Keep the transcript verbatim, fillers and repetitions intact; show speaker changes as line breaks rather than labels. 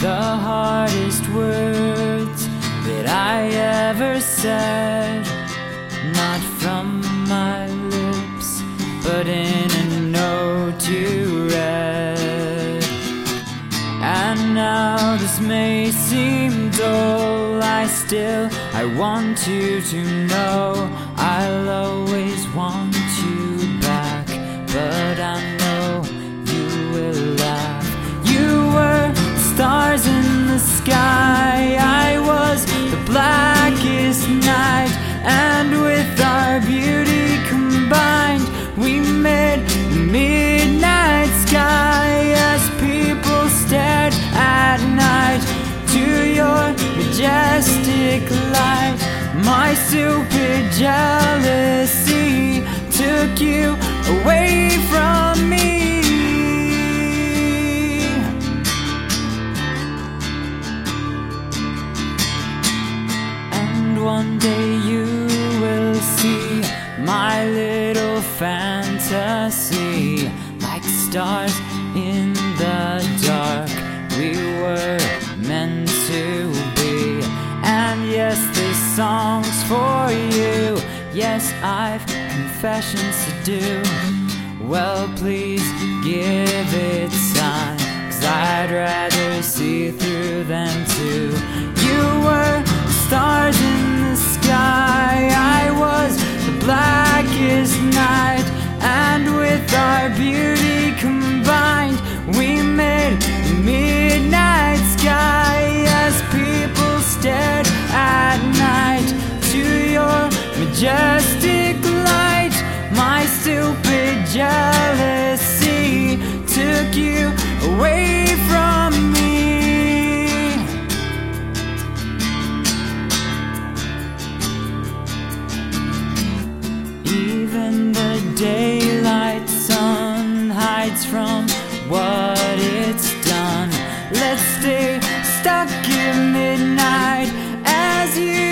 the hardest words that I ever said, not from my lips, but in a note you read. And now this may seem dull, I still, I want you to know I'll always want you back, but I know you will laugh. You were stars in the sky, I was the blackest night, and with our beauty combined, we made the midnight sky. As people stared at night to your majestic light, my stupid jealousy took you away from me. And one day you will see my little fantasy, like stars in the dark, we were meant to be. And yes, this song's for you. Yes, I've confessions to do. Well, please give it time, 'cause I'd rather see through them too. You were stars in the sky, I was the blackest night, and with our beauty combined, we made the midnight sky. As people stared at night to your majestic light, my stupid jealousy took you away from me. Even the daylight sun hides from what it's done. Let's stay stuck in midnight as you